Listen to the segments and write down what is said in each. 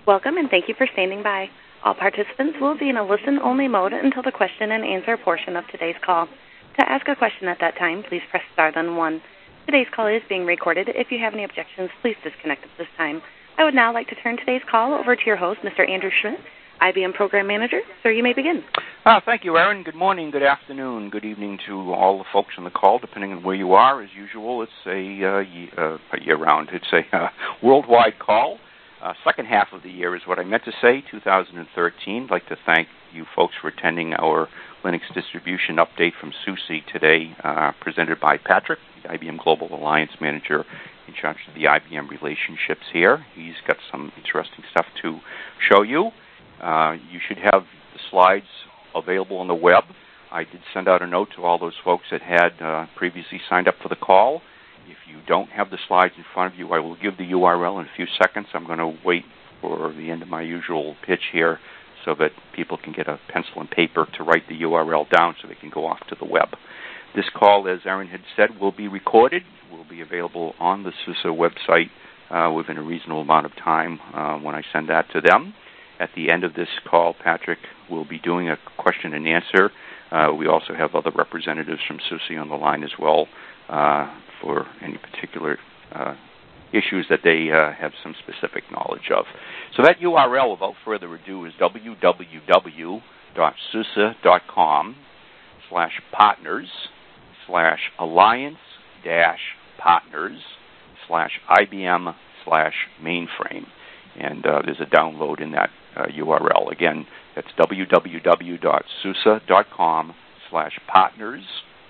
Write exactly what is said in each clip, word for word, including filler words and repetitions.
Welcome and thank you for standing by. All participants will be in a listen-only mode until the question and answer portion of today's call. To ask a question at that time, please press star then one. Today's call is being recorded. If you have any objections, please disconnect at this time. I would now like to turn today's call over to your host, Mister Andrew Schmidt, I B M Program Manager. Sir, you may begin. Uh, thank you, Erin. Good morning, good afternoon, good evening to all the folks on the call, depending on where you are. As usual, it's a, uh, ye- uh, a year-round. It's a uh, worldwide call. Uh, second half of the year is what I meant to say, two thousand thirteen. I'd like to thank you folks for attending our Linux distribution update from SUSE today, uh, presented by Patrick, the I B M Global Alliance Manager in charge of the I B M relationships here. He's got some interesting stuff to show you. Uh, you should have the slides available on the web. I did send out a note to all those folks that had uh, previously signed up for the call. If you don't have the slides in front of you, I will give the U R L in a few seconds. I'm going to wait for the end of my usual pitch here so that people can get a pencil and paper to write the U R L down so they can go off to the web. This call, as Erin had said, will be recorded. Will be available on the SUSE website uh, within a reasonable amount of time uh, when I send that to them. At the end of this call, Patrick will be doing a question and answer. Uh, we also have other representatives from SUSE on the line as well uh, for any particular uh, issues that they uh, have some specific knowledge of. So that U R L, without further ado, is www.suse.com slash partners slash alliance dash partners slash IBM slash mainframe. And uh, there's a download in that uh, U R L. Again, that's www.suse.com slash partners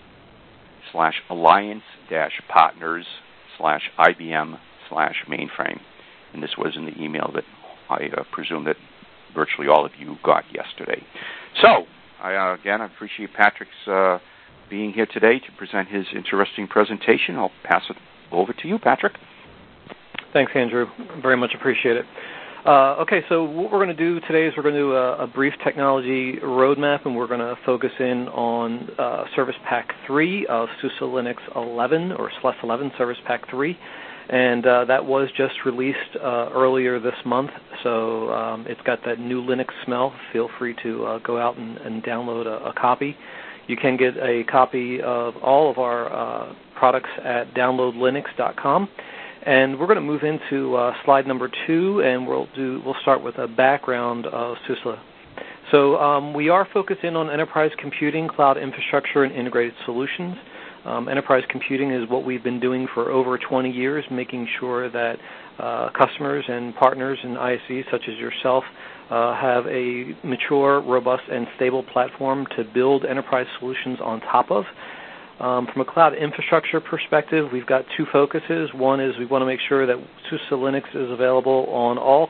slash alliance dash partners slash IBM slash mainframe. And this was in the email that I uh, presume that virtually all of you got yesterday. So, I, uh, again, I appreciate Patrick's uh, being here today to present his interesting presentation. I'll pass it over to you, Patrick. Thanks, Andrew. Very much appreciate it. Uh, okay, so what we're going to do today is we're going to do a, a brief technology roadmap, and we're going to focus in on uh, Service Pack three of SUSE Linux eleven, or S L E S eleven Service Pack three. And uh, that was just released uh, earlier this month, so um, it's got that new Linux smell. Feel free to uh, go out and, and download a, a copy. You can get a copy of all of our uh, products at download linux dot com. And we're going to move into uh, slide number two, and we'll do we'll start with a background of SUSE. So um, we are focusing on enterprise computing, cloud infrastructure, and integrated solutions. Um, enterprise computing is what we've been doing for over twenty years, making sure that uh, customers and partners in I S Vs such as yourself uh, have a mature, robust, and stable platform to build enterprise solutions on top of. Um, from a cloud infrastructure perspective, we've got two focuses. One is we want to make sure that SUSE Linux is available on all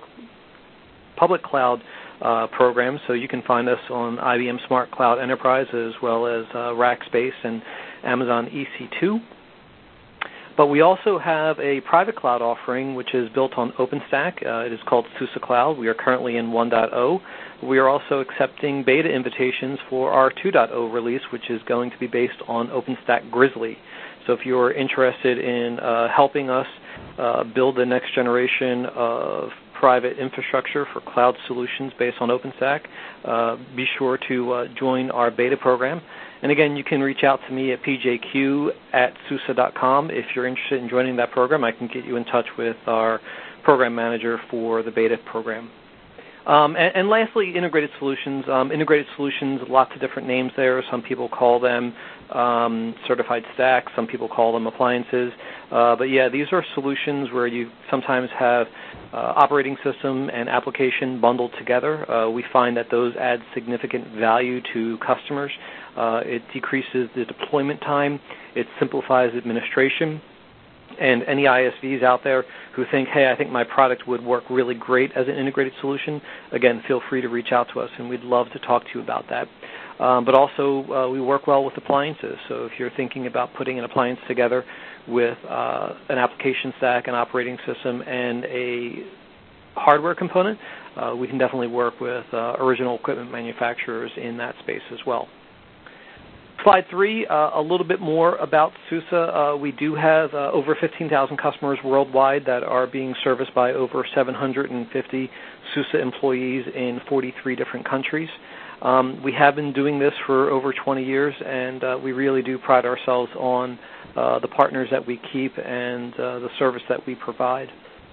public cloud uh, programs, so you can find us on I B M Smart Cloud Enterprise as well as uh, Rackspace and Amazon E C two. But we also have a private cloud offering which is built on OpenStack. Uh, it is called SUSE Cloud. We are currently in one point oh. We are also accepting beta invitations for our two point oh release, which is going to be based on OpenStack Grizzly. So if you're interested in uh, helping us uh, build the next generation of private infrastructure for cloud solutions based on OpenStack, uh, be sure to uh, join our beta program. And again, you can reach out to me at p j q at suse dot com. If you're interested in joining that program, I can get you in touch with our program manager for the beta program. Um, and, and lastly, integrated solutions. Um, integrated solutions, lots of different names there. Some people call them um, certified stacks. Some people call them appliances. Uh, but yeah, these are solutions where you sometimes have uh, operating system and application bundled together. Uh, we find that those add significant value to customers. Uh, it decreases the deployment time. It simplifies administration. And any I S Vs out there who think, hey, I think my product would work really great as an integrated solution, again, feel free to reach out to us, and we'd love to talk to you about that. Um, but also, uh, we work well with appliances. So if you're thinking about putting an appliance together with uh, an application stack, an operating system, and a hardware component, uh, we can definitely work with uh, original equipment manufacturers in that space as well. Slide three, uh, a little bit more about SUSE. Uh, we do have uh, over fifteen thousand customers worldwide that are being serviced by over seven hundred fifty SUSE employees in forty-three different countries. Um, we have been doing this for over twenty years, and uh, we really do pride ourselves on uh, the partners that we keep and uh, the service that we provide.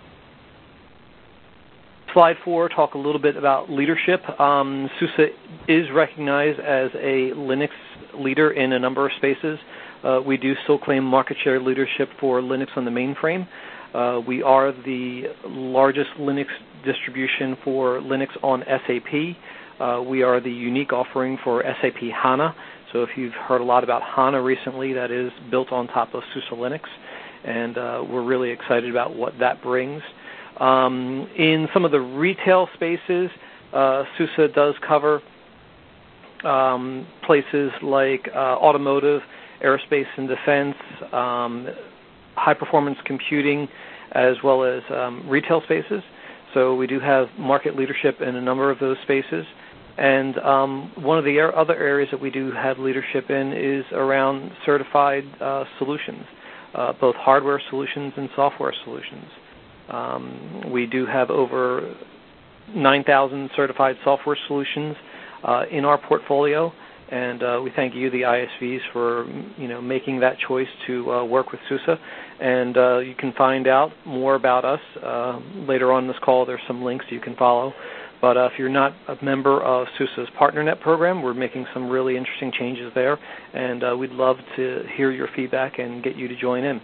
Slide four, talk a little bit about leadership. Um, SUSE is recognized as a Linux leader in a number of spaces. Uh, we do still claim market share leadership for Linux on the mainframe. Uh, we are the largest Linux distribution for Linux on S A P. Uh, we are the unique offering for S A P HANA. So if you've heard a lot about HANA recently, that is built on top of SUSE Linux. And uh, we're really excited about what that brings. Um, in some of the retail spaces, uh, SUSE does cover um, places like uh, automotive, aerospace and defense, um, high-performance computing, as well as um, retail spaces. So we do have market leadership in a number of those spaces. And um, one of the other areas that we do have leadership in is around certified uh, solutions, uh, both hardware solutions and software solutions. Um, we do have over nine thousand certified software solutions uh, in our portfolio, and uh, we thank you, the I S Vs, for you know making that choice to uh, work with SUSE. And uh, you can find out more about us uh, later on in this call. There's some links you can follow. But uh, if you're not a member of SUSE's PartnerNet program, we're making some really interesting changes there, and uh, we'd love to hear your feedback and get you to join in.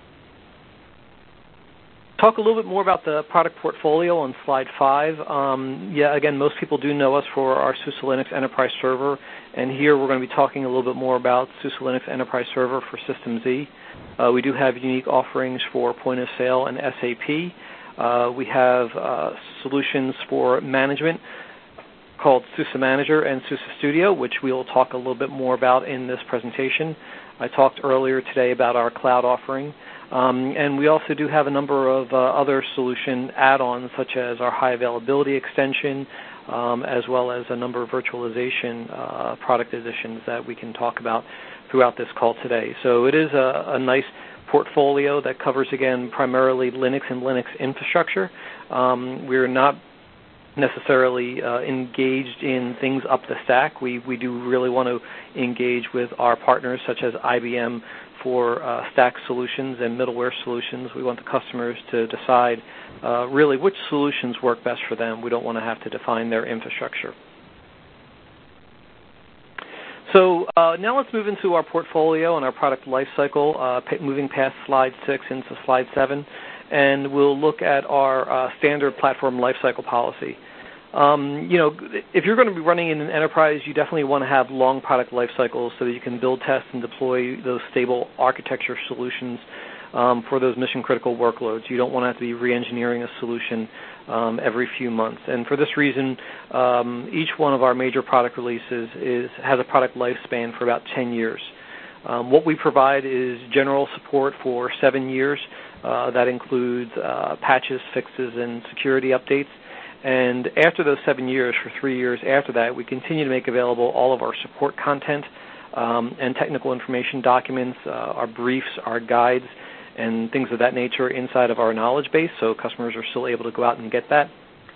Talk a little bit more about the product portfolio on slide five. Um, yeah, again, most people do know us for our SUSE Linux Enterprise Server, and here we're going to be talking a little bit more about SUSE Linux Enterprise Server for System Z. Uh, we do have unique offerings for point of sale and S A P. Uh, we have uh, solutions for management called SUSE Manager and SUSE Studio, which we will talk a little bit more about in this presentation. I talked earlier today about our cloud offering. Um, and we also do have a number of uh, other solution add-ons, such as our high availability extension, um, as well as a number of virtualization uh, product additions that we can talk about throughout this call today. So it is a, a nice portfolio that covers, again, primarily Linux and Linux infrastructure. Um, we're not necessarily uh, engaged in things up the stack. We, we do really want to engage with our partners, such as I B M, for uh, stack solutions and middleware solutions. We want the customers to decide uh, really which solutions work best for them. We don't want to have to define their infrastructure. So uh, now let's move into our portfolio and our product lifecycle, uh, moving past slide six into slide seven, and we'll look at our uh, standard platform lifecycle policy. Um, you know, if you're going to be running in an enterprise, you definitely want to have long product life cycles so that you can build, test, and deploy those stable architecture solutions um, for those mission-critical workloads. You don't want to have to be re-engineering a solution um, every few months. And for this reason, um, each one of our major product releases is, has a product lifespan for about ten years. Um, what we provide is general support for seven years. Uh, that includes uh, patches, fixes, and security updates. And after those seven years, for three years after that, we continue to make available all of our support content um, and technical information documents, uh, our briefs, our guides, and things of that nature inside of our knowledge base, so customers are still able to go out and get that.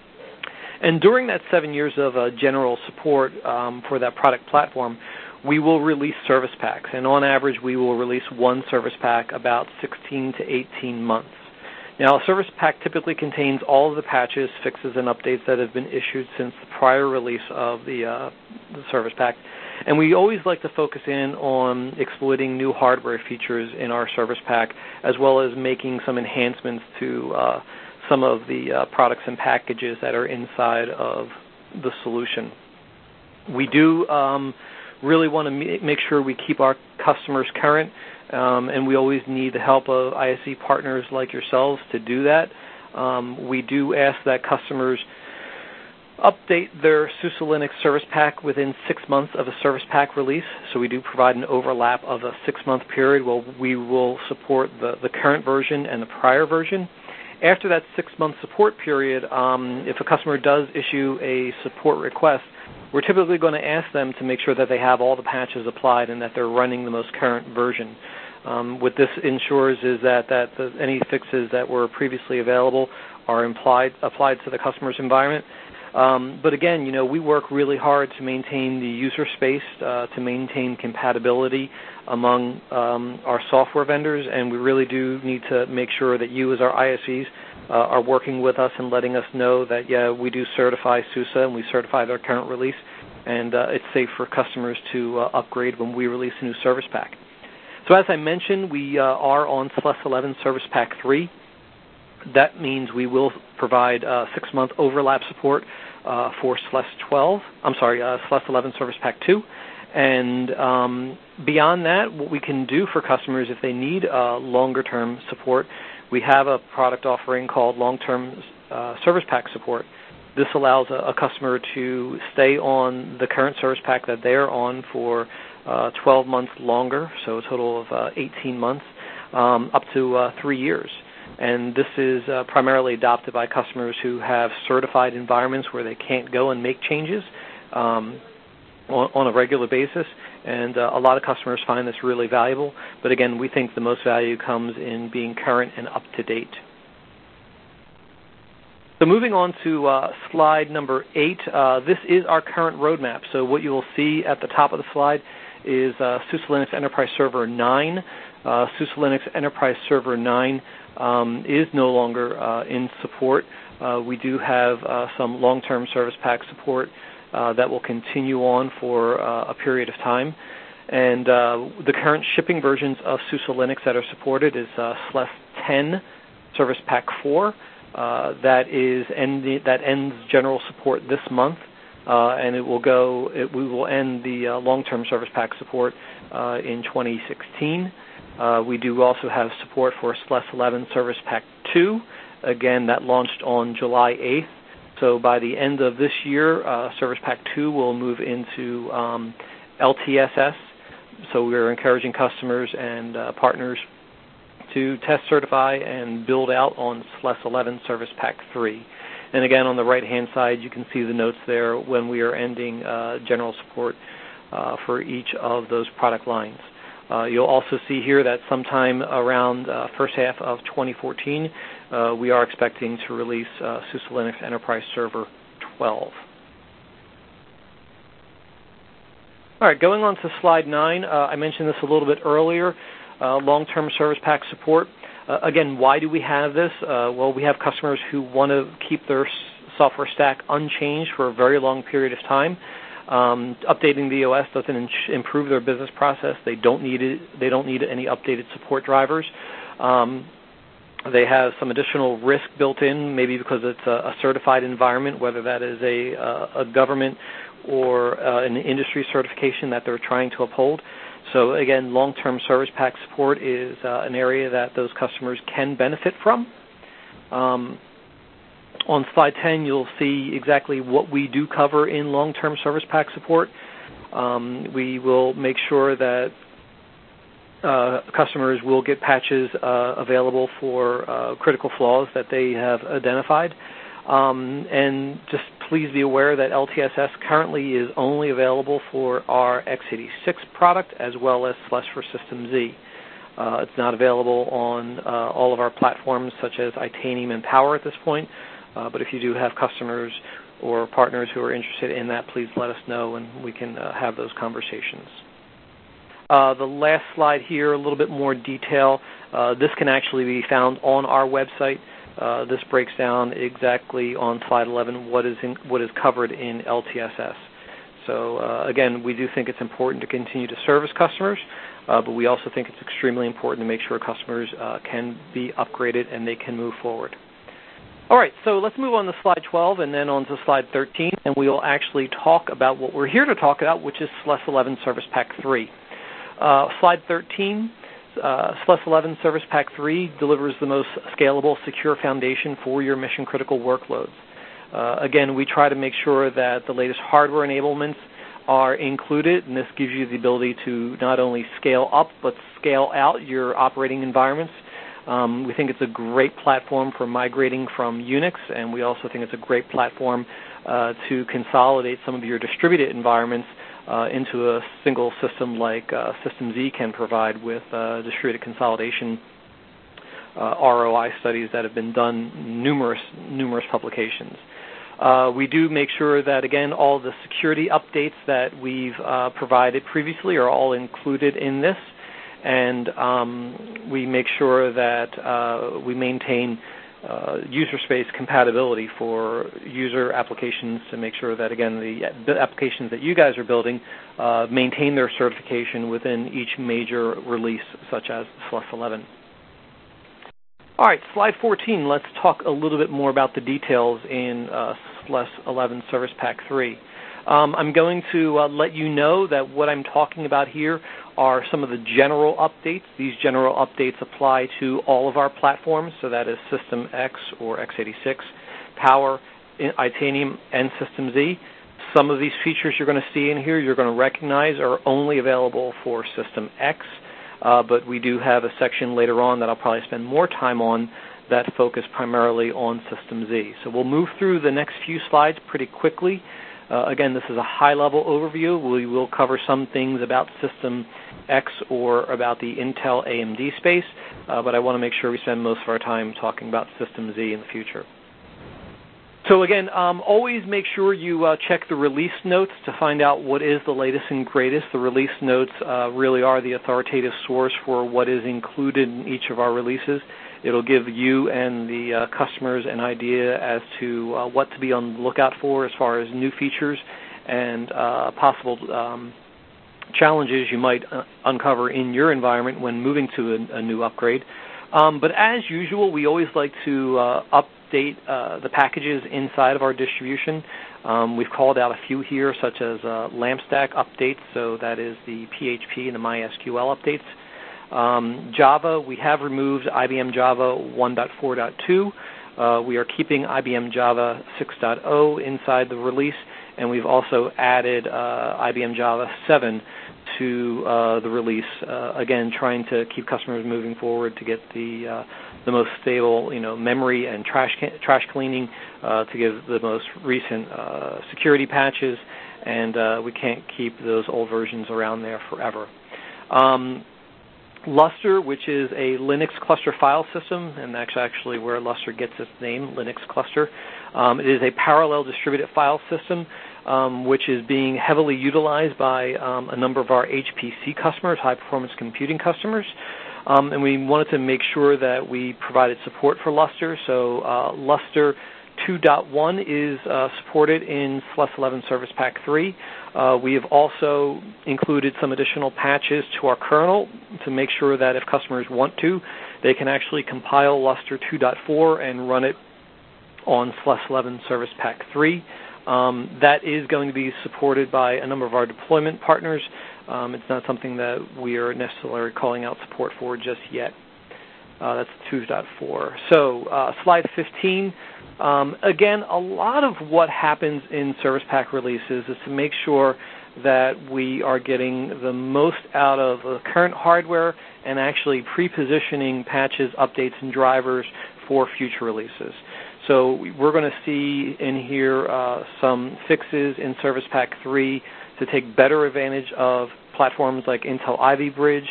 And during that seven years of uh, general support um, for that product platform, we will release service packs. And on average, we will release one service pack about sixteen to eighteen months. Now, a service pack typically contains all of the patches, fixes, and updates that have been issued since the prior release of the, uh, the service pack. And we always like to focus in on exploiting new hardware features in our service pack, as well as making some enhancements to uh, some of the uh, products and packages that are inside of the solution. We do um, really want to make sure we keep our customers current. Um, and we always need the help of I S V partners like yourselves to do that. Um, we do ask that customers update their SUSE Linux service pack within six months of a service pack release. So we do provide an overlap of a six-month period where we will support the, the current version and the prior version. After that six-month support period, um, if a customer does issue a support request, we're typically going to ask them to make sure that they have all the patches applied and that they're running the most current version. Um, what this ensures is that, that the, any fixes that were previously available are implied, applied to the customer's environment. Um, but again, you know, we work really hard to maintain the user space, uh, to maintain compatibility among um, our software vendors, and we really do need to make sure that you as our I S Vs uh, are working with us and letting us know that, yeah, we do certify SUSE and we certify their current release, and uh, it's safe for customers to uh, upgrade when we release a new service pack. So as I mentioned, we uh, are on S L E S eleven Service Pack three. That means we will provide uh, six-month overlap support uh, for S L E S twelve. I'm sorry, uh, S L E S eleven Service Pack two. And um, beyond that, what we can do for customers if they need uh, longer-term support, we have a product offering called long-term uh, Service Pack support. This allows a, a customer to stay on the current service pack that they're on for uh, twelve months longer, so a total of uh, eighteen months, um, up to uh, three years. And this is uh, primarily adopted by customers who have certified environments where they can't go and make changes um, on, on a regular basis. And uh, a lot of customers find this really valuable. But again, we think the most value comes in being current and up to date. So moving on to uh, slide number eight, uh, this is our current roadmap. So what you will see at the top of the slide is uh, SUSE Linux Enterprise Server nine. Uh, SUSE Linux Enterprise Server nine um, is no longer uh, in support. Uh, we do have uh, some long-term service pack support uh, that will continue on for uh, a period of time. And uh, the current shipping versions of SUSE Linux that are supported is uh, S L E S ten Service Pack four. Uh, that is end, that ends general support this month, uh, and it will go. It, we will end the uh, long-term service pack support uh, in twenty sixteen. Uh, we do also have support for S L E S eleven Service Pack two. Again, that launched on July eighth. So by the end of this year, uh, Service Pack two will move into um, L T S S. So we're encouraging customers and uh, partners to test certify and build out on S L E S eleven Service Pack three. And again, on the right-hand side, you can see the notes there when we are ending uh, general support uh, for each of those product lines. Uh, you'll also see here that sometime around uh, first half of twenty fourteen, uh, we are expecting to release uh, SUSE Linux Enterprise Server twelve. All right, going on to slide nine, uh, I mentioned this a little bit earlier. Uh, long-term service pack support. Uh, again, why do we have this? Uh, well, we have customers who want to keep their s- software stack unchanged for a very long period of time. Um, updating the O S doesn't in- improve their business process. They don't need it. They don't need any updated support drivers. Um, they have some additional risk built in, maybe because it's a, a certified environment, whether that is a, a, a government or uh, an industry certification that they're trying to uphold. So again, long-term service pack support is uh, an area that those customers can benefit from. Um, on slide ten, you'll see exactly what we do cover in long-term service pack support. Um, we will make sure that uh, customers will get patches uh, available for uh, critical flaws that they have identified. Um, and just please be aware that L T S S currently is only available for our x eighty-six product as well as S L E S for System Z. Uh, it's not available on uh, all of our platforms such as Itanium and Power at this point, uh, but if you do have customers or partners who are interested in that, please let us know and we can uh, have those conversations. Uh, the last slide here, a little bit more detail. Uh, this can actually be found on our website. Uh, this breaks down exactly on slide eleven what is in, what is covered in L T S S. So uh, again, we do think it's important to continue to service customers, uh, but we also think it's extremely important to make sure customers uh, can be upgraded and they can move forward. All right, so let's move on to slide twelve and then on to slide thirteen, and we will actually talk about what we're here to talk about, which is S L E S eleven Service Pack three. Uh, slide thirteen. Uh, S L E S eleven Service Pack three delivers the most scalable, secure foundation for your mission-critical workloads. Uh, again, we try to make sure that the latest hardware enablements are included, and this gives you the ability to not only scale up but scale out your operating environments. Um, we think it's a great platform for migrating from Unix, and we also think it's a great platform uh, to consolidate some of your distributed environments uh, into a single system like uh, systemz can provide with uh, distributed consolidation uh, R O I studies that have been done in numerous, numerous publications. Uh, we do make sure that, again, all the security updates that we've uh, provided previously are all included in this, and um, we make sure that uh, we maintain uh, user space compatibility for user applications to make sure that, again, the applications that you guys are building uh, maintain their certification within each major release, such as S L U S eleven. All right, slide fourteen, let's talk a little bit more about the details in uh, S L U S eleven Service Pack three. Um, I'm going to uh, let you know that what I'm talking about here are some of the general updates. These general updates apply to all of our platforms, so that is System X or x eighty-six, Power, Itanium, and systemz. Some of these features you're going to see in here you're going to recognize are only available for System X. Uh, but we do have a section later on that I'll probably spend more time on that focus primarily on systemz. So we'll move through the next few slides pretty quickly. Uh, again, this is a high-level overview. We will cover some things about System X or about the Intel A M D space, uh, but I want to make sure we spend most of our time talking about systemz in the future. So again, um, always make sure you uh, check the release notes to find out what is the latest and greatest. The release notes uh, really are the authoritative source for what is included in each of our releases. It'll give you and the uh, customers an idea as to uh, what to be on the lookout for as far as new features and uh, possible um, challenges you might uh, uncover in your environment when moving to a, a new upgrade. Um, but as usual, we always like to uh, update uh, the packages inside of our distribution. Um, we've called out a few here, such as uh, LampStack updates, so that is the P H P and the MySQL updates. Um, Java, we have removed I B M Java one point four point two. Uh, we are keeping I B M Java six point oh inside the release, and we've also added uh, I B M Java seven to uh, the release, uh, again, trying to keep customers moving forward to get the uh, the most stable, you know, memory and trash trash cleaning uh, to give the most recent uh, security patches, and uh, we can't keep those old versions around there forever. Um, Lustre, which is a Linux cluster file system, and that's actually where Lustre gets its name, Linux cluster. Um, it is a parallel distributed file system, um, which is being heavily utilized by um, a number of our H P C customers, high-performance computing customers. Um, and we wanted to make sure that we provided support for Lustre. So uh, Lustre two point one is uh, supported in S L U S eleven Service Pack three. Uh, we have also included some additional patches to our kernel to make sure that if customers want to, they can actually compile Lustre two point four and run it on S L U S eleven Service Pack three. Um, that is going to be supported by a number of our deployment partners. Um, it's not something that we are necessarily calling out support for just yet. Uh, that's two point four. So uh, slide fifteen. Um, again, a lot of what happens in Service Pack releases is to make sure that we are getting the most out of the current hardware and actually pre-positioning patches, updates, and drivers for future releases. So we're going to see in here uh, some fixes in Service Pack three to take better advantage of platforms like Intel Ivy Bridge.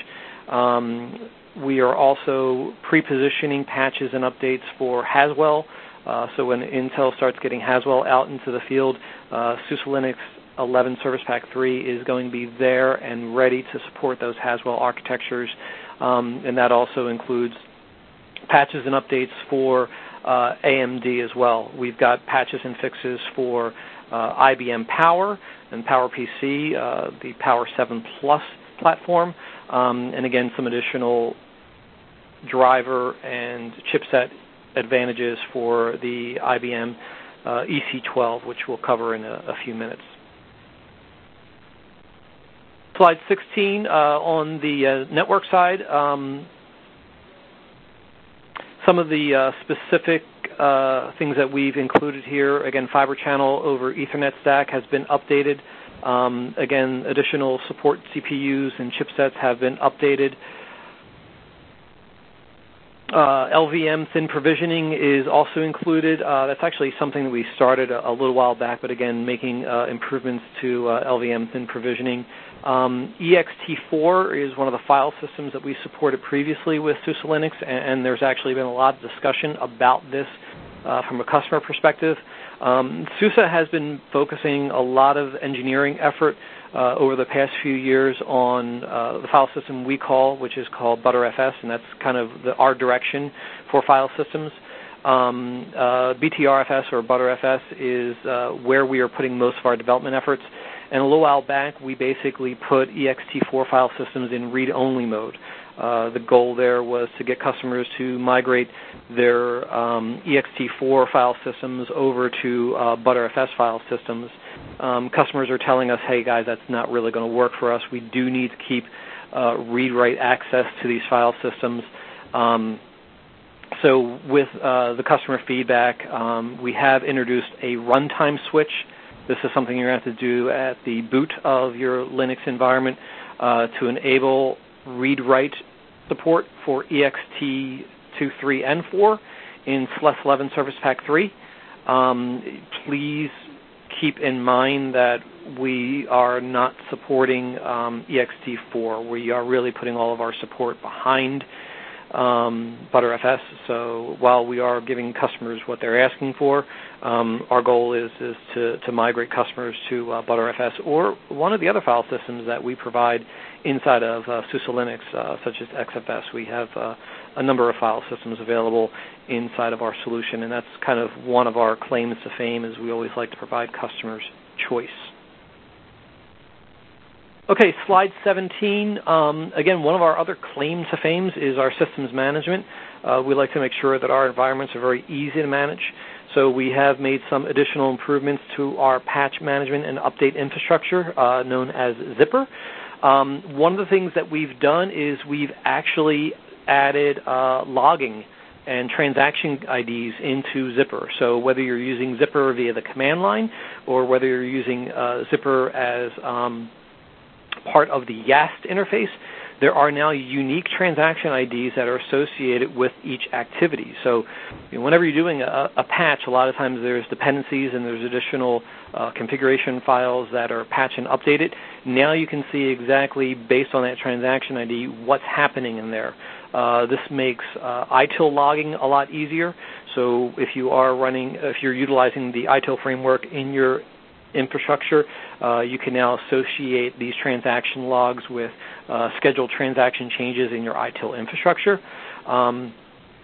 Um, we are also pre-positioning patches and updates for Haswell. Uh, so when Intel starts getting Haswell out into the field, uh, SUSE Linux eleven Service Pack three is going to be there and ready to support those Haswell architectures. Um, and that also includes patches and updates for uh, A M D as well. We've got patches and fixes for uh, I B M Power and PowerPC, uh, the Power seven Plus platform, um, and again, some additional driver and chipset advantages for the I B M uh, E C twelve, which we'll cover in a, a few minutes. Slide sixteen, uh, on the uh, network side, um, some of the uh, specific uh, things that we've included here, again, Fiber Channel over Ethernet stack has been updated. Um, again, additional support C P Us and chipsets have been updated. Uh, L V M thin provisioning is also included. Uh, that's actually something that we started a, a little while back, but again, making uh, improvements to uh, L V M thin provisioning. Um, E X T four is one of the file systems that we supported previously with SUSE Linux, and, and there's actually been a lot of discussion about this uh, from a customer perspective. Um, SUSE has been focusing a lot of engineering effort uh, over the past few years on uh, the file system we call, which is called ButterFS, and that's kind of the, our direction for file systems. Um, uh, B T R F S or ButterFS is uh, where we are putting most of our development efforts. And a little while back, we basically put E X T four file systems in read-only mode. Uh, the goal there was to get customers to migrate their um, E X T four file systems over to uh, ButterFS file systems. Um, customers are telling us, hey, guys, that's not really going to work for us. We do need to keep uh, read-write access to these file systems. Um, so with uh, the customer feedback, um, we have introduced a runtime switch. This is something you're going to have to do at the boot of your Linux environment uh, to enable read-write support for E X T two, three, and four in S L E S eleven Service Pack three. Um, please keep in mind that we are not supporting um, E X T four. We are really putting all of our support behind um, ButterFS. So while we are giving customers what they're asking for, um, our goal is, is to, to migrate customers to uh, ButterFS or one of the other file systems that we provide inside of uh, SUSE Linux, uh, such as X F S. We have uh, a number of file systems available inside of our solution, and that's kind of one of our claims to fame, is we always like to provide customers choice. Okay, slide seventeen. Um, again, one of our other claims to fame is our systems management. Uh, we like to make sure that our environments are very easy to manage. So we have made some additional improvements to our patch management and update infrastructure, uh, known as Zypper. Um, one of the things that we've done is we've actually added uh, logging and transaction I Ds into Zypper. So whether you're using Zypper via the command line or whether you're using uh, Zypper as um, part of the YAST interface, there are now unique transaction I Ds that are associated with each activity. So you know, whenever you're doing a, a patch, a lot of times there's dependencies and there's additional uh, configuration files that are patched and updated. Now you can see exactly, based on that transaction I D, what's happening in there. Uh, this makes uh, I T I L logging a lot easier. So if you are running, if you're utilizing the I T I L framework in your infrastructure, uh, you can now associate these transaction logs with uh, scheduled transaction changes in your I T I L infrastructure. Um,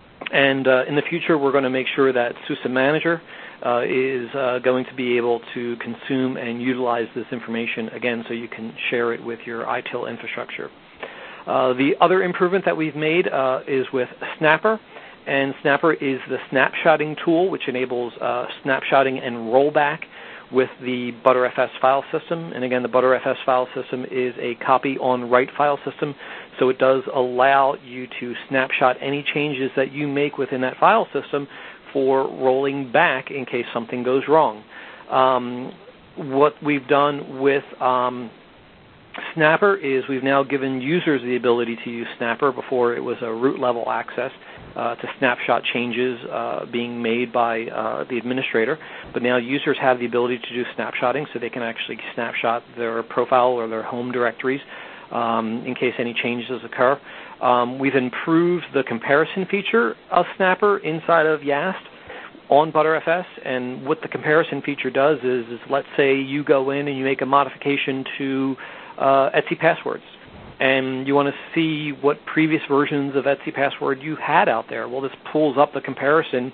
and uh, in the future, we're going to make sure that SUSE Manager uh, is uh, going to be able to consume and utilize this information, again, so you can share it with your I T I L infrastructure. Uh, the other improvement that we've made uh, is with Snapper. And Snapper is the snapshotting tool, which enables uh, snapshotting and rollback with the ButterFS file system. And again, the ButterFS file system is a copy-on-write file system, so it does allow you to snapshot any changes that you make within that file system for rolling back in case something goes wrong. Um, what we've done with um, Snapper is we've now given users the ability to use Snapper. Before it was a root-level access uh, to snapshot changes uh, being made by uh, the administrator. But now users have the ability to do snapshotting, so they can actually snapshot their profile or their home directories um, in case any changes occur. Um, we've improved the comparison feature of Snapper inside of YAST on ButterFS, and what the comparison feature does is, is let's say you go in and you make a modification to Uh, Etsy passwords, and you want to see what previous versions of Etsy password you had out there. Well, this pulls up the comparison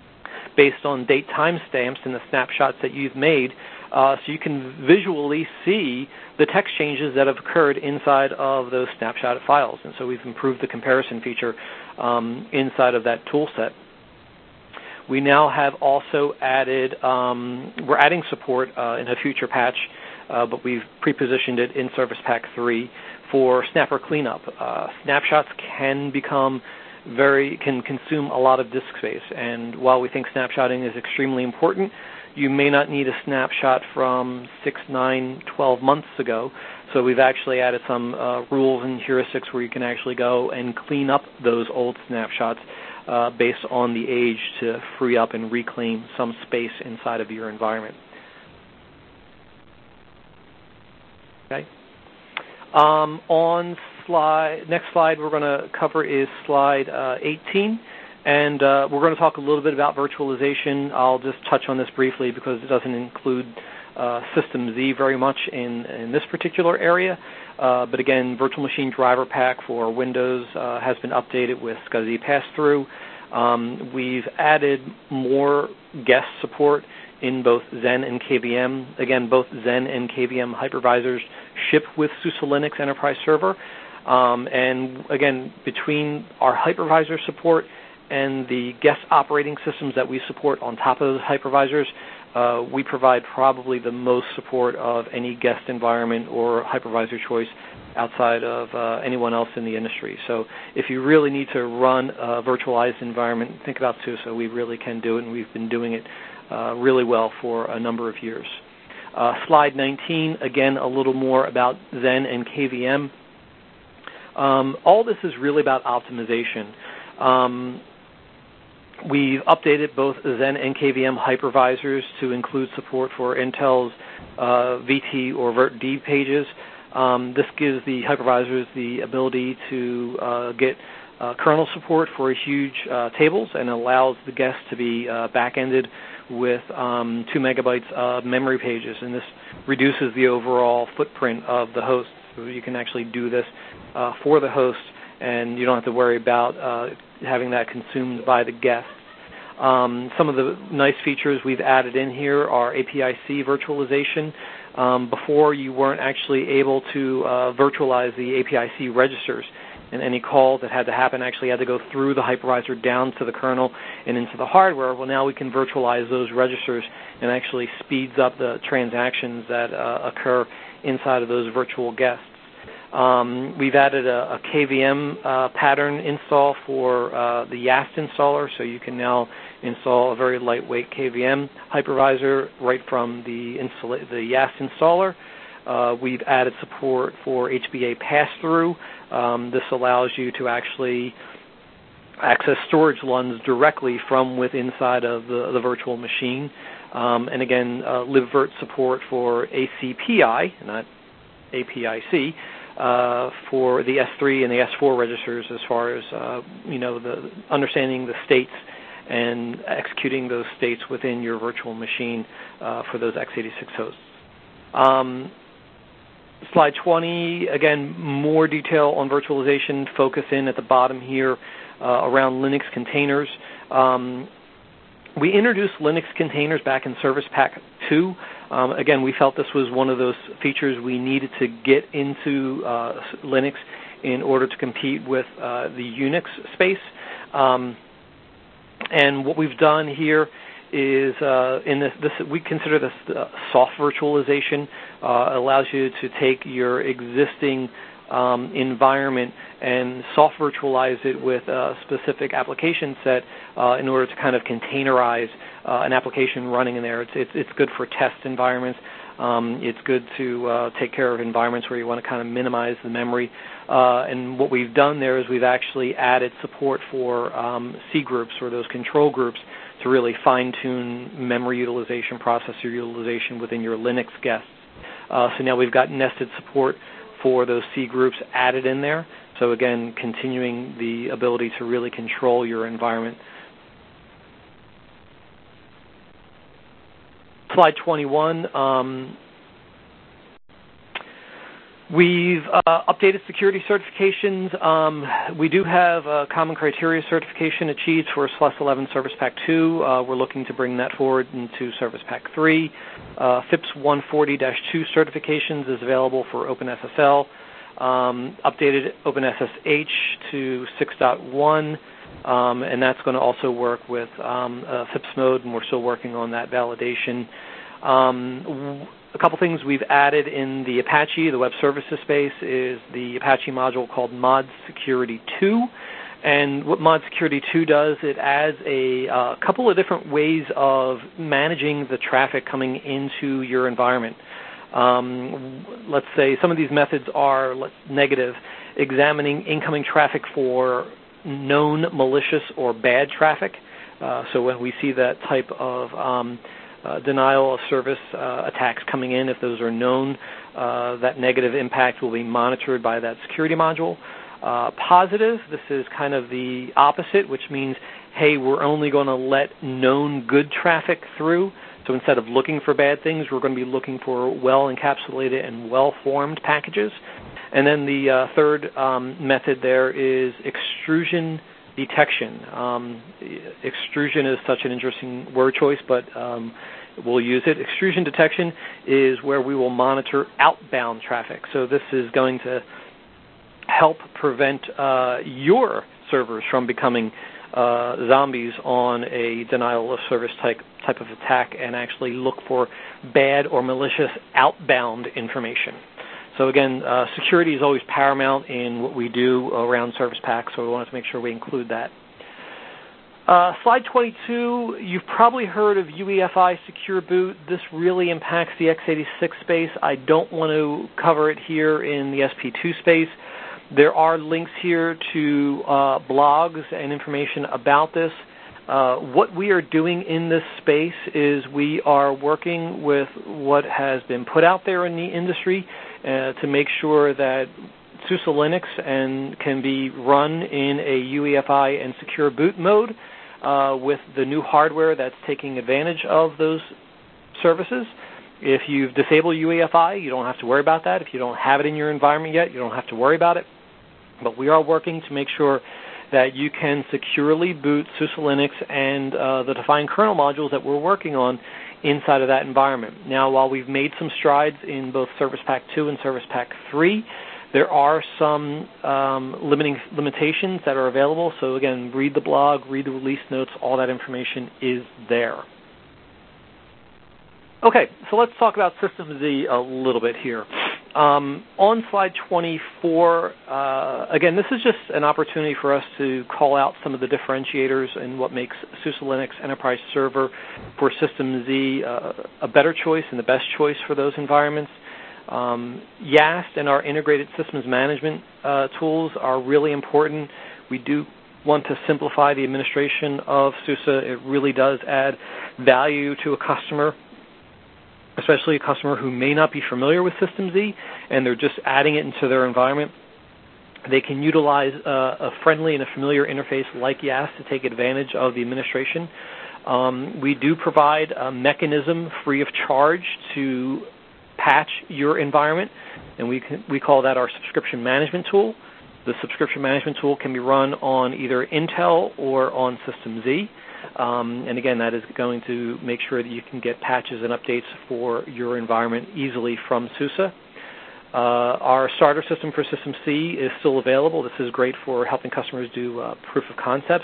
based on date timestamps and the snapshots that you've made, uh, so you can visually see the text changes that have occurred inside of those snapshotted files. And so we've improved the comparison feature um, inside of that tool set. We now have also added, um, we're adding support uh, in a future patch, Uh, but we've pre-positioned it in Service Pack three for Snapper cleanup. Uh, snapshots can become very, can consume a lot of disk space, and while we think snapshotting is extremely important, you may not need a snapshot from six, nine, twelve months ago. So we've actually added some uh, rules and heuristics where you can actually go and clean up those old snapshots uh, based on the age to free up and reclaim some space inside of your environment. Okay. Um, on slide, next slide we're going to cover is slide uh, eighteen. And uh, we're going to talk a little bit about virtualization. I'll just touch on this briefly because it doesn't include uh, System Z very much in, in this particular area. Uh, but again, Virtual Machine Driver Pack for Windows uh, has been updated with SCSI Pass-Through. Um, we've added more guest support in both Zen and K V M. Again, both Zen and K V M hypervisors ship with SUSE Linux Enterprise Server. Um, and again, between our hypervisor support and the guest operating systems that we support on top of those hypervisors, uh, we provide probably the most support of any guest environment or hypervisor choice outside of uh, anyone else in the industry. So if you really need to run a virtualized environment, think about SUSE. We really can do it, and we've been doing it uh, really well for a number of years. Uh, slide nineteen, again, a little more about Zen and K V M. Um, all this is really about optimization. Um, We've updated both Zen and K V M hypervisors to include support for Intel's uh, V T or VirtD pages. Um, this gives the hypervisors the ability to uh, get uh, kernel support for huge uh, tables and allows the guests to be uh, back-ended with um, two megabytes of memory pages. And this reduces the overall footprint of the host. So you can actually do this uh, for the host, and you don't have to worry about uh, having that consumed by the guests. Um, some of the nice features we've added in here are A P I C virtualization. Um, before, you weren't actually able to uh, virtualize the A P I C registers, and any call that had to happen actually had to go through the hypervisor down to the kernel and into the hardware. Well, now we can virtualize those registers, and actually speeds up the transactions that uh, occur inside of those virtual guests. Um, we've added a, a K V M uh, pattern install for uh, the YaST installer, so you can now install a very lightweight K V M hypervisor right from the, installa- the YaST installer. Uh, we've added support for H B A pass-through. Um, this allows you to actually access storage L U Ns directly from within inside of the, the virtual machine. Um, and again, uh, libvirt support for A C P I, not A P I C. Uh, for the S three and the S four registers, as far as uh, you know, the understanding the states and executing those states within your virtual machine uh, for those x eighty-six hosts. Um, slide twenty, again, more detail on virtualization. Focus in at the bottom here uh, around Linux containers. Um, we introduced Linux containers back in Service Pack two. Um, again, we felt this was one of those features we needed to get into uh, Linux in order to compete with uh, the Unix space. Um, and what we've done here is, uh, in this, this, we consider this uh, soft virtualization. Uh, allows you to take your existing um, environment and soft virtualize it with a specific application set uh, in order to kind of containerize uh, an application running in there. It's, it's, it's good for test environments. Um, it's good to uh, take care of environments where you want to kind of minimize the memory. Uh, and what we've done there is we've actually added support for um, C groups, or those control groups, to really fine-tune memory utilization, processor utilization within your Linux guests. Uh, so now we've got nested support for those C groups added in there. So again, continuing the ability to really control your environment. Slide twenty-one. Um, we've uh, updated security certifications. Um, we do have a common criteria certification achieved for S L U S eleven Service Pack two. Uh, we're looking to bring that forward into Service Pack three. Uh, FIPS one forty dash two certifications is available for OpenSSL. Um, updated OpenSSH to six point one, um, and that's going to also work with um, uh, FIPS mode, and we're still working on that validation. Um, a couple things we've added in the Apache, the web services space, is the Apache module called Mod Security two. And what Mod Security two does, it adds a uh, couple of different ways of managing the traffic coming into your environment. Um, let's say some of these methods are negative, examining incoming traffic for known malicious or bad traffic. Uh, so when we see that type of um, uh, denial of service uh, attacks coming in, if those are known, uh, that negative impact will be monitored by that security module. Uh, positive, this is kind of the opposite, which means, hey, we're only going to let known good traffic through. So instead of looking for bad things, we're going to be looking for well-encapsulated and well-formed packages. And then the uh, third um, method there is extrusion detection. Um, extrusion is such an interesting word choice, but um, we'll use it. Extrusion detection is where we will monitor outbound traffic. So this is going to help prevent uh, your servers from becoming uh, zombies on a denial of service type, type of attack and actually look for bad or malicious outbound information. So again, uh, security is always paramount in what we do around Service Pack, so we wanted to make sure we include that. Uh, slide twenty-two, you've probably heard of U E F I Secure Boot. This really impacts the x eighty-six space. I don't want to cover it here in the S P two space. There are links here to uh, blogs and information about this. Uh, what we are doing in this space is we are working with what has been put out there in the industry uh, to make sure that SUSE Linux and can be run in a U E F I and secure boot mode uh, with the new hardware that's taking advantage of those services. If you've disabled U E F I, you don't have to worry about that. If you don't have it in your environment yet, you don't have to worry about it. But we are working to make sure that you can securely boot SUSE Linux and uh, the defined kernel modules that we're working on inside of that environment. Now, while we've made some strides in both Service Pack two and Service Pack three, there are some um, limiting limitations that are available. So again, read the blog, read the release notes, all that information is there. Okay, so let's talk about systemd a little bit here. Um, on slide twenty-four, uh, again, this is just an opportunity for us to call out some of the differentiators and what makes SUSE Linux Enterprise Server for systemd uh, a better choice and the best choice for those environments. Um, YAST and our integrated systems management uh, tools are really important. We do want to simplify the administration of SUSE. It really does add value to a customer, especially a customer who may not be familiar with systemd and they're just adding it into their environment. They can utilize uh, a friendly and a familiar interface like YAST to take advantage of the administration. Um, we do provide a mechanism free of charge to patch your environment, and we can, we call that our subscription management tool. The subscription management tool can be run on either Intel or on systemd. Um, and again, that is going to make sure that you can get patches and updates for your environment easily from SUSE. Uh, our starter system for systemc is still available. This is great for helping customers do uh, proof of concepts.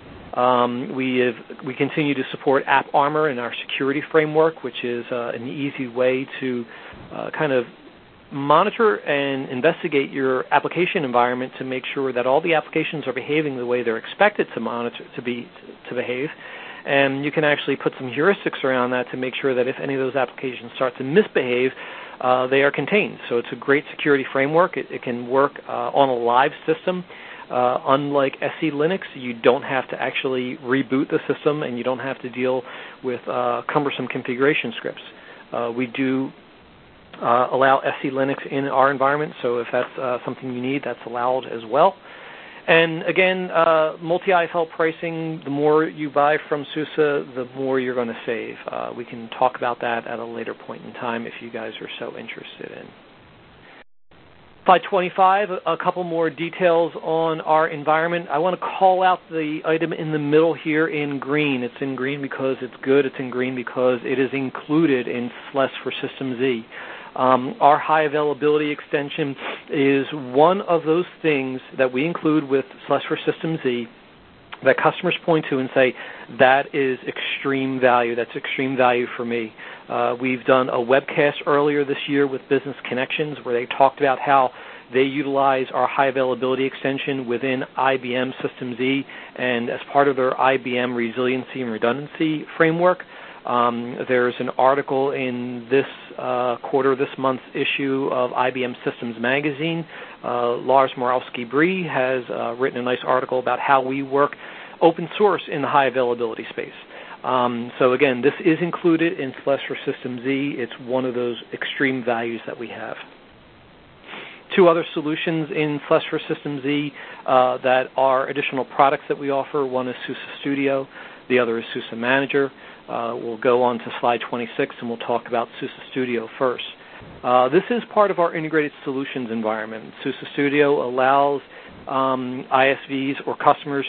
Um, we have, we continue to support AppArmor in our security framework, which is uh, an easy way to uh, kind of monitor and investigate your application environment to make sure that all the applications are behaving the way they're expected to monitor to be to behave. And you can actually put some heuristics around that to make sure that if any of those applications start to misbehave, uh, they are contained. So it's a great security framework. It, it can work uh, on a live system. Uh, unlike S C Linux, you don't have to actually reboot the system, and you don't have to deal with uh, cumbersome configuration scripts. Uh, we do uh, allow S C Linux in our environment, so if that's uh, something you need, that's allowed as well. And again, uh, multi-I F L pricing, the more you buy from SUSE, the more you're going to save. Uh, we can talk about that at a later point in time if you guys are so interested in. Slide twenty-five, a couple more details on our environment. I want to call out the item in the middle here in green. It's in green because it's good. It's in green because it is included in S L E S for systemd. Um, our high availability extension is one of those things that we include with S L E S for systemd that customers point to and say, that is extreme value. That's extreme value for me. Uh, we've done a webcast earlier this year with Business Connections where they talked about how they utilize our high availability extension within I B M systemd, and as part of their I B M resiliency and redundancy framework, Um, there's an article in this uh, quarter, this month's issue of I B M Systems Magazine. Uh, Lars Morawski-Brie has uh, written a nice article about how we work open source in the high availability space. Um, so again, this is included in SLES for System Z. It's one of those extreme values that we have. Two other solutions in SLES for System Z uh, that are additional products that we offer. One is SUSE Studio. The other is SUSE Manager. Uh, we'll go on to slide twenty-six, and we'll talk about SUSE Studio first. Uh, this is part of our integrated solutions environment. SUSE Studio allows um, I S Vs or customers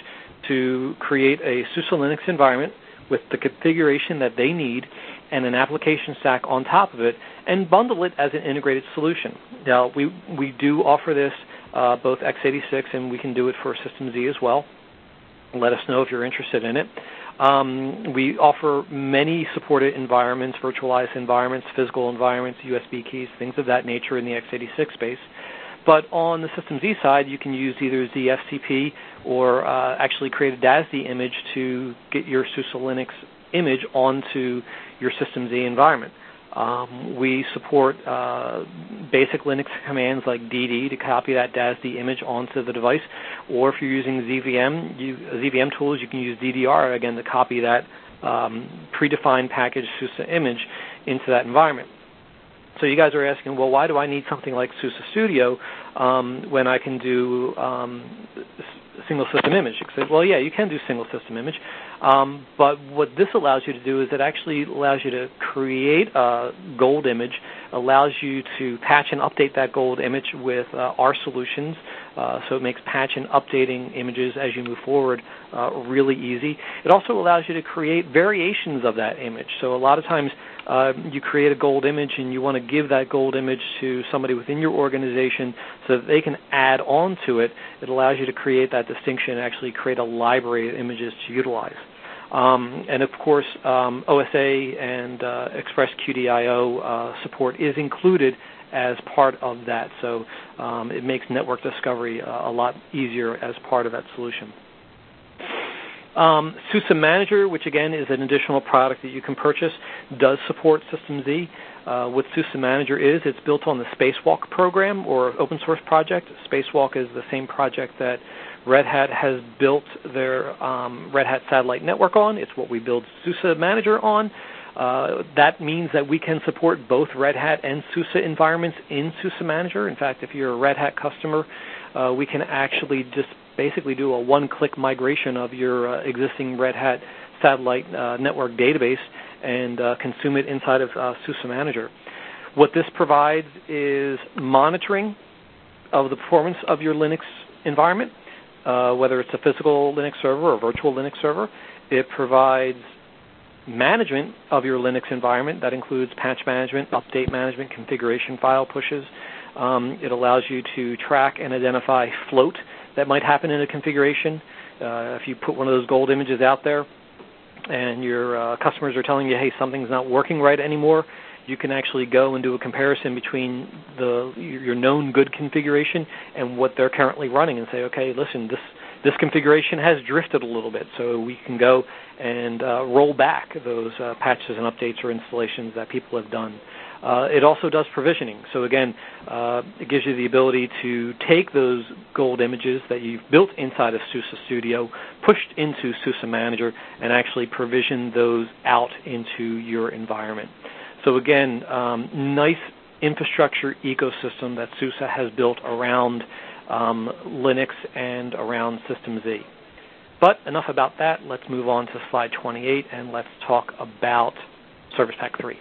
to create a SUSE Linux environment with the configuration that they need and an application stack on top of it, and bundle it as an integrated solution. Now, we, we do offer this uh, both x eighty-six, and we can do it for System Z as well. Let us know if you're interested in it. Um, we offer many supported environments, virtualized environments, physical environments, U S B keys, things of that nature in the x eighty-six space. But on the System Z side, you can use either Z F C P or uh, actually create a D A S D image to get your SUSE Linux image onto your System Z environment. Um, we support uh, basic Linux commands like D D to copy that D A S D image onto the device, or if you're using Z V M, you, Z V M tools, you can use D D R, again, to copy that um, predefined packaged SUSE image into that environment. So you guys are asking, well, why do I need something like SUSE Studio um, when I can do um, single system image? You say, well, yeah, you can do single system image, um, but what this allows you to do is it actually allows you to create a gold image, allows you to patch and update that gold image with uh, our solutions, uh, so it makes patch and updating images as you move forward uh, really easy. It also allows you to create variations of that image. So a lot of times uh, you create a gold image and you want to give that gold image to somebody within your organization so that they can add on to it. It allows you to create that distinction and actually create a library of images to utilize. Um, and of course, um, O S A and uh, Express Q D I O uh, support is included as part of that. So um, it makes network discovery uh, a lot easier as part of that solution. Um, SUSE Manager, which again is an additional product that you can purchase, does support System Z. Uh, what SUSE Manager is, it's built on the Spacewalk program or open source project. Spacewalk is the same project that Red Hat has built their um, Red Hat satellite network on. It's what we build SUSE Manager on. Uh, that means that we can support both Red Hat and SUSE environments in SUSE Manager. In fact, if you're a Red Hat customer, uh, we can actually just basically do a one-click migration of your uh, existing Red Hat satellite uh, network database and uh, consume it inside of uh, SUSE Manager. What this provides is monitoring of the performance of your Linux environment, uh, whether it's a physical Linux server or a virtual Linux server. It provides management of your Linux environment. That includes patch management, update management, configuration file pushes. Um, it allows you to track and identify float that might happen in a configuration. Uh, if you put one of those gold images out there and your uh, customers are telling you, hey, something's not working right anymore, you can actually go and do a comparison between the your known good configuration and what they're currently running and say, okay, listen, this this configuration has drifted a little bit, so we can go and uh, roll back those uh, patches and updates or installations that people have done. Uh, it also does provisioning. So again, uh, it gives you the ability to take those gold images that you've built inside of SUSE Studio, pushed into SUSE Manager, and actually provision those out into your environment. So again, um, nice infrastructure ecosystem that SUSE has built around um, Linux and around System Z. But enough about that. Let's move on to slide twenty-eight, and let's talk about Service Pack three.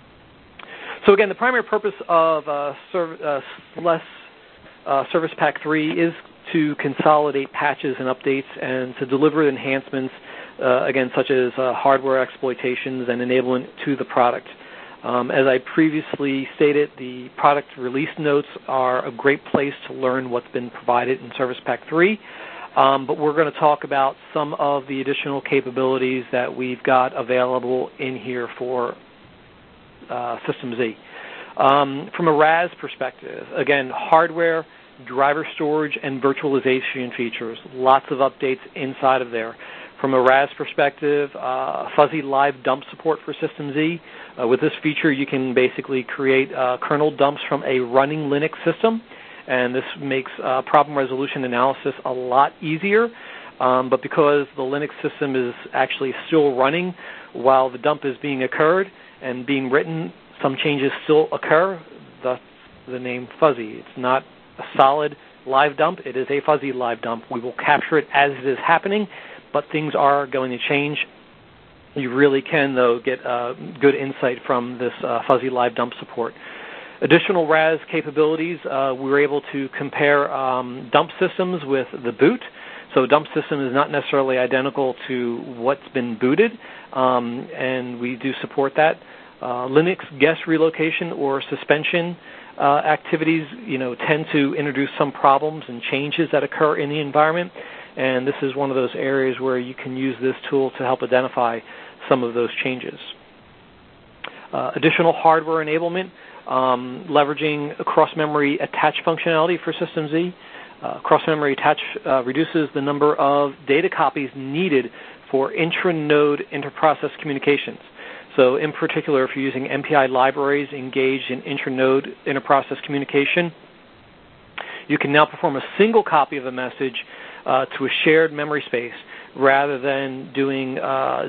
So again, the primary purpose of uh, serv- uh, SLES uh, Service Pack three is to consolidate patches and updates and to deliver enhancements, uh, again, such as uh, hardware exploitations and enablement to the product. Um, as I previously stated, the product release notes are a great place to learn what's been provided in Service Pack three, um, but we're going to talk about some of the additional capabilities that we've got available in here for Uh, System Z. Um, from a R A S perspective, again, hardware driver storage, and virtualization features. Lots of updates inside of there. From a R A S perspective, uh, fuzzy live dump support for System Z. Uh, with this feature, you can basically create uh, kernel dumps from a running Linux system, and this makes uh, problem resolution analysis a lot easier. Um, but because the Linux system is actually still running while the dump is being occurred and being written, some changes still occur, thus the name fuzzy. It's not a solid live dump. It is a fuzzy live dump. We will capture it as it is happening, but things are going to change. You really can, though, get uh, good insight from this uh, fuzzy live dump support. Additional R A S capabilities, uh, we were able to compare um, dump systems with the boot. So dump system is not necessarily identical to what's been booted, um, and we do support that. Uh, Linux guest relocation or suspension uh, activities, you know, tend to introduce some problems and changes that occur in the environment, and this is one of those areas where you can use this tool to help identify some of those changes. Uh, additional hardware enablement, um, leveraging cross-memory attach functionality for System Z. Uh, cross-memory attach uh, reduces the number of data copies needed for intra-node inter-process communications. So in particular, if you're using M P I libraries engaged in intra-node inter-process communication, you can now perform a single copy of a message uh, to a shared memory space rather than doing uh,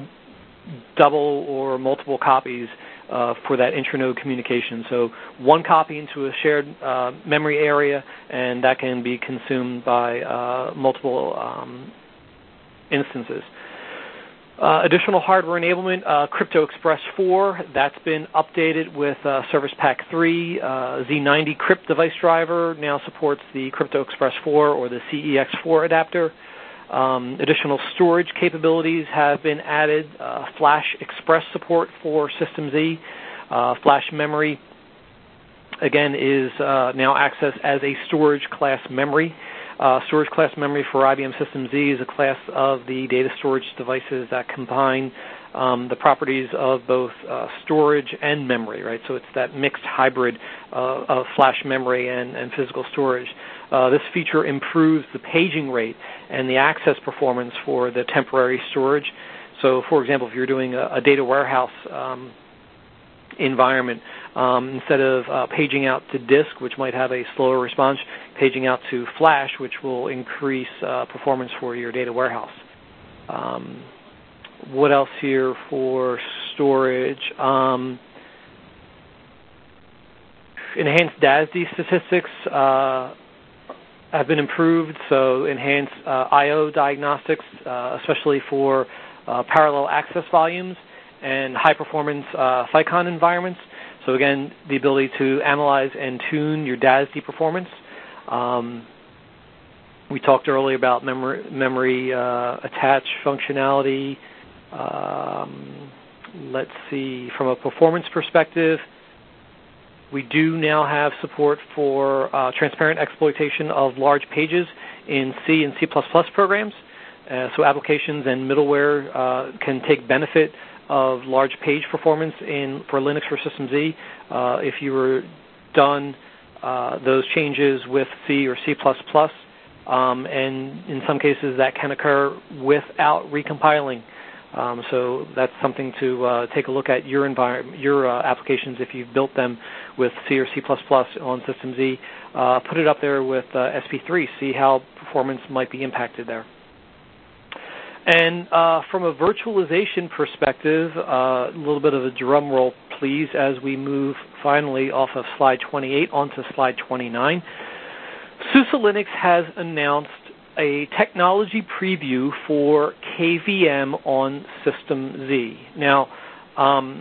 double or multiple copies uh, for that intranode communication. So one copy into a shared uh, memory area, and that can be consumed by uh, multiple um, instances. Uh, additional hardware enablement, uh, CryptoExpress four, that's been updated with uh, Service Pack three. Uh, Z ninety Crypt device driver now supports the CryptoExpress four or the C E X four adapter. Um, additional storage capabilities have been added. Uh, Flash Express support for System Z. Uh, flash memory, again, is uh, now accessed as a storage class memory. Uh, storage class memory for I B M System Z is a class of the data storage devices that combine um, the properties of both uh, storage and memory, right? So it's that mixed hybrid uh, of flash memory and, and physical storage. Uh, this feature improves the paging rate and the access performance for the temporary storage. So, for example, if you're doing a, a data warehouse um, environment, um, instead of uh, paging out to disk, which might have a slower response, paging out to flash, which will increase uh, performance for your data warehouse. Um, what else here for storage? Um, enhanced D A S D statistics uh, have been improved, so enhanced uh, I O diagnostics, uh, especially for uh, parallel access volumes and high-performance uh, FICON environments. So again, the ability to analyze and tune your D A S D performance. Um, we talked earlier about memory, memory uh, attach functionality. Um, let's see, from a performance perspective, we do now have support for uh, transparent exploitation of large pages in C and C plus plus programs. Uh, so applications and middleware uh, can take benefit of large page performance in for Linux for System Z. Uh, if you were done uh, those changes with C or C plus plus, um, and in some cases that can occur without recompiling. Um, so that's something to uh, take a look at your environment, your uh, applications if you've built them with C or C plus plus on System Z. Uh, put it up there with uh, S P three, see how performance might be impacted there. And uh, from a virtualization perspective, uh, a little bit of a drum roll, please, as we move finally off of slide twenty-eight onto slide twenty-nine. SUSE Linux has announced a technology preview for K V M on System Z. Now, um,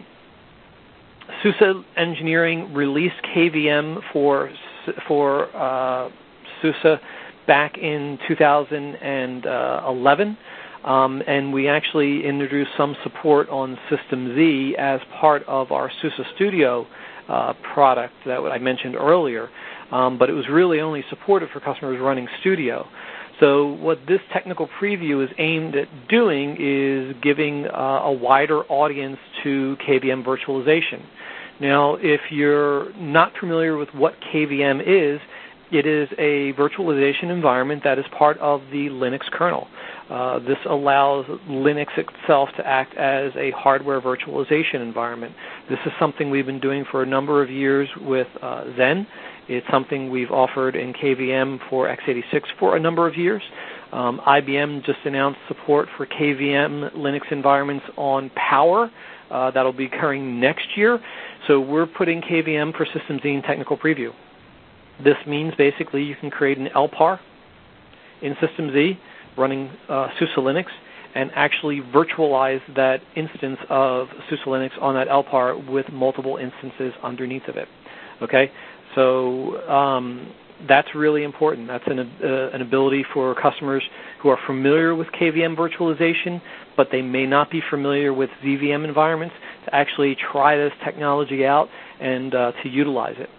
SUSE Engineering released K V M for for uh, SUSE back in two thousand eleven. Um, and we actually introduced some support on System Z as part of our SUSE Studio uh, product that I mentioned earlier. Um, but it was really only supported for customers running Studio. So what this technical preview is aimed at doing is giving uh, a wider audience to K V M virtualization. Now, if you're not familiar with what K V M is, it is a virtualization environment that is part of the Linux kernel. Uh, this allows Linux itself to act as a hardware virtualization environment. This is something we've been doing for a number of years with uh, Zen. It's something we've offered in K V M for x eighty-six for a number of years. Um, I B M just announced support for K V M Linux environments on Power. Uh, that'll be occurring next year. So we're putting K V M for System Z in technical preview. This means basically you can create an L P A R in System Z running uh, SUSE Linux and actually virtualize that instance of SUSE Linux on that L P A R with multiple instances underneath of it. Okay, so um, that's really important. That's an, uh, an ability for customers who are familiar with K V M virtualization, but they may not be familiar with Z V M environments, to actually try this technology out and uh, to utilize it.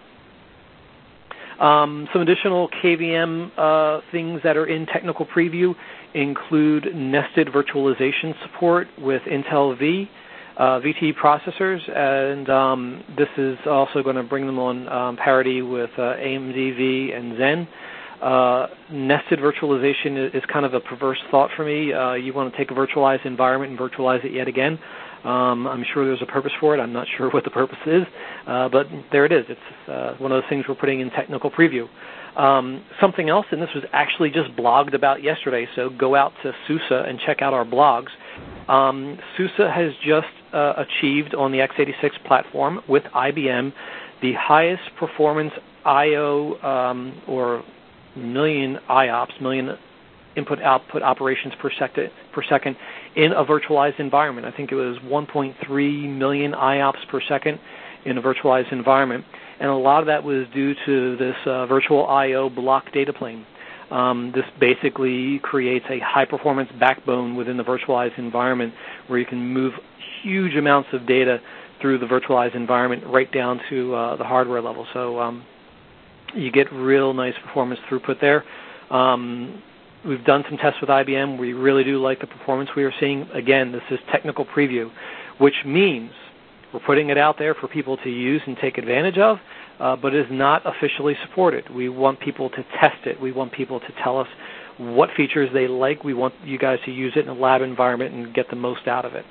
Um, some additional K V M uh, things that are in technical preview include nested virtualization support with Intel V, uh, V T processors, and um, this is also going to bring them on um, parity with uh, A M D V and Zen. Uh, nested virtualization is, is kind of a perverse thought for me. Uh, you want to take a virtualized environment and virtualize it yet again. Um, I'm sure there's a purpose for it. I'm not sure what the purpose is, uh, but there it is. It's uh, one of those things we're putting in technical preview. Um, something else, and this was actually just blogged about yesterday, so go out to SUSE and check out our blogs. Um, SUSE has just uh, achieved on the x eighty-six platform with I B M the highest performance I O um, or million I O P S, million input-output operations per second, per second in a virtualized environment. I think it was one point three million I O P S per second in a virtualized environment. And a lot of that was due to this uh, virtual I O block data plane. Um, this basically creates a high-performance backbone within the virtualized environment where you can move huge amounts of data through the virtualized environment right down to uh, the hardware level. So um, you get real nice performance throughput there. Um, We've done some tests with I B M. We really do like the performance we are seeing. Again, this is technical preview, which means we're putting it out there for people to use and take advantage of, uh, but it is not officially supported. We want people to test it. We want people to tell us what features they like. We want you guys to use it in a lab environment and get the most out of it.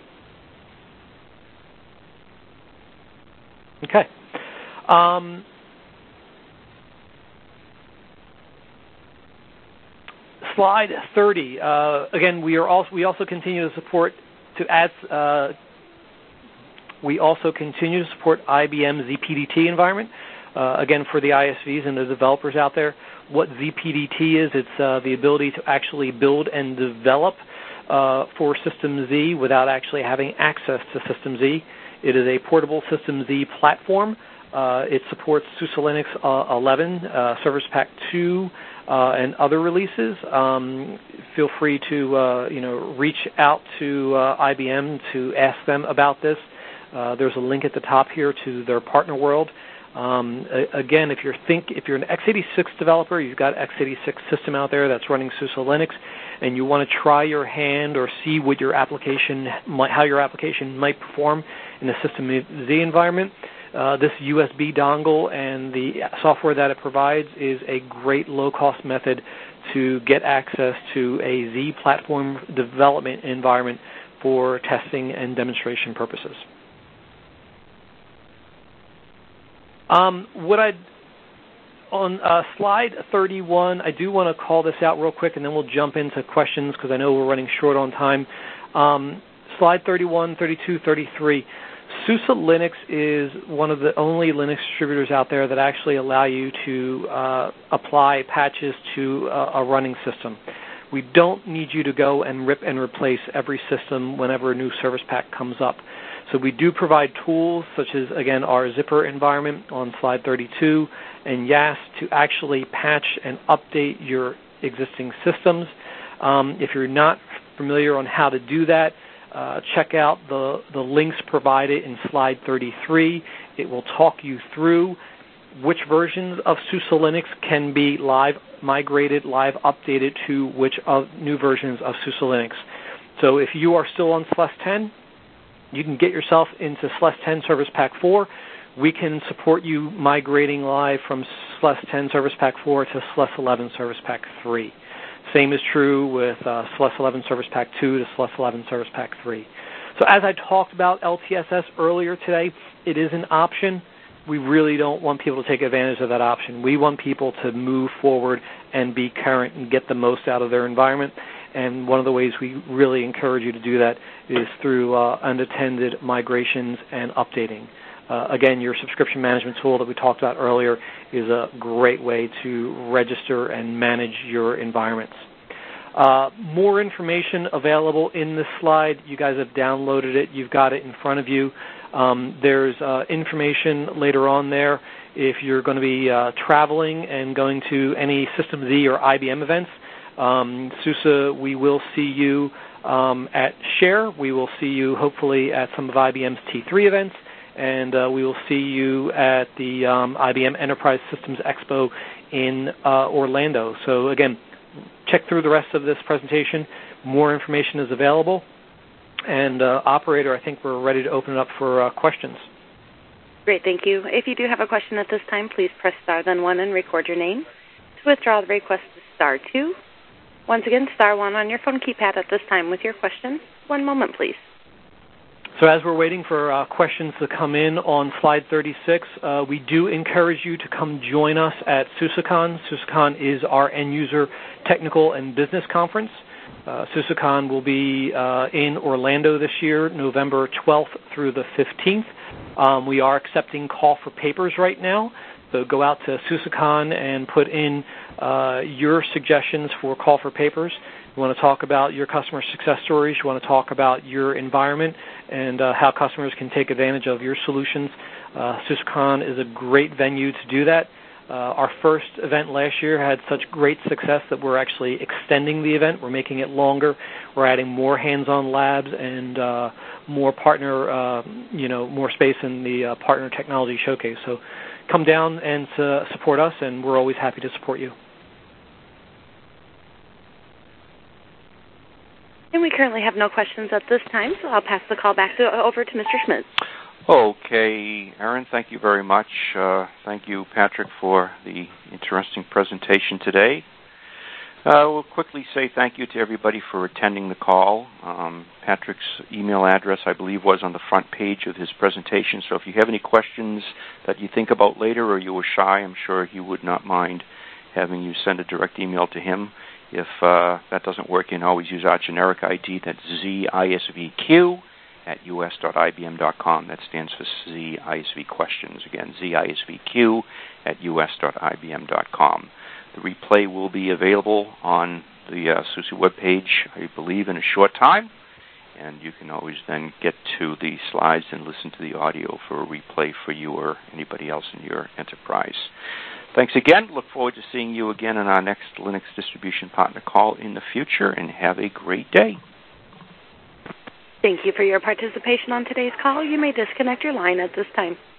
Okay. Um, Slide thirty. Uh, again, we are also we also continue to support to add. Uh, we also continue to support I B M Z P D T environment. Uh, again, for the I S Vs and the developers out there, what Z P D T is, it's uh, the ability to actually build and develop uh, for System Z without actually having access to System Z. It is a portable System Z platform. Uh, it supports SUSE Linux uh, eleven, uh, Service Pack two. Uh, and other releases. Um, feel free to uh, you know reach out to uh, I B M to ask them about this. Uh, there's a link at the top here to their partner world. Um, a- again, if you're think if you're an x eighty-six developer, you've got x eighty-six system out there that's running SUSE Linux, and you want to try your hand or see what your application might, how your application might perform in a System Z environment. Uh, this U S B dongle and the software that it provides is a great low-cost method to get access to a Z platform development environment for testing and demonstration purposes. Um, what I on uh, slide thirty-one, I do want to call this out real quick, and then we'll jump into questions because I know we're running short on time. Um, slide thirty-one, thirty-two, thirty-three. SUSE Linux is one of the only Linux distributors out there that actually allow you to uh, apply patches to uh, a running system. We don't need you to go and rip and replace every system whenever a new service pack comes up. So we do provide tools such as, again, our Zypper environment on slide thirty-two and YaST to actually patch and update your existing systems. Um, if you're not familiar on how to do that, Uh, check out the, the links provided in slide thirty-three. It will talk you through which versions of SUSE Linux can be live migrated, live updated to which of new versions of SUSE Linux. So if you are still on S L E S ten, you can get yourself into S L E S ten Service Pack four, we can support you migrating live from S L E S ten Service Pack four to S L E S eleven Service Pack three. Same is true with uh, S L E S eleven Service Pack two to S L E S eleven Service Pack three. So as I talked about L T S S earlier today, it is an option. We really don't want people to take advantage of that option. We want people to move forward and be current and get the most out of their environment. And one of the ways we really encourage you to do that is through uh, unattended migrations and updating. Uh, again, your subscription management tool that we talked about earlier is a great way to register and manage your environments. Uh, more information available in this slide. You guys have downloaded it. You've got it in front of you. Um, there's uh, information later on there if you're going to be uh, traveling and going to any System Z or I B M events. Um, SUSE, we will see you um, at SHARE. We will see you hopefully at some of I B M's T three events, and uh, we will see you at the um, I B M Enterprise Systems Expo in uh, Orlando. So again, check through the rest of this presentation. More information is available. And uh, operator, I think we're ready to open it up for uh, questions. Great, thank you. If you do have a question at this time, please press star then one and record your name. To withdraw the request, star two. Once again, star one on your phone keypad at this time with your question. One moment, please. So as we're waiting for uh, questions to come in on slide thirty-six, uh, we do encourage you to come join us at SUSECon. SUSECon is our end-user technical and business conference. Uh, SUSECon will be uh, in Orlando this year, November twelfth through the fifteenth. Um, we are accepting call for papers right now, so go out to SUSECon and put in uh, your suggestions for call for papers. You want to talk about your customer success stories. You want to talk about your environment and uh, how customers can take advantage of your solutions. Uh, SUSECon is a great venue to do that. Uh, our first event last year had such great success that we're actually extending the event. We're making it longer. We're adding more hands-on labs and uh, more partner, uh, you know, more space in the uh, partner technology showcase. So come down and uh, support us, and we're always happy to support you. And we currently have no questions at this time, so I'll pass the call back to, over to Mister Schmitz. Okay, Erin, thank you very much. Uh, thank you, Patrick, for the interesting presentation today. Uh, we'll quickly say thank you to everybody for attending the call. Um, Patrick's email address, I believe, was on the front page of his presentation, so if you have any questions that you think about later or you were shy, I'm sure he would not mind having you send a direct email to him. If uh, that doesn't work, you can always use our generic I D, that's Z I S V Q. at U S dot I B M dot com. That stands for Z I S V Questions. Again, Z I S V Q at U S dot I B M dot com. The replay will be available on the uh, SUSE webpage, I believe, in a short time. And you can always then get to the slides and listen to the audio for a replay for you or anybody else in your enterprise. Thanks again. Look forward to seeing you again in our next Linux Distribution Partner call in the future, and have a great day. Thank you for your participation on today's call. You may disconnect your line at this time.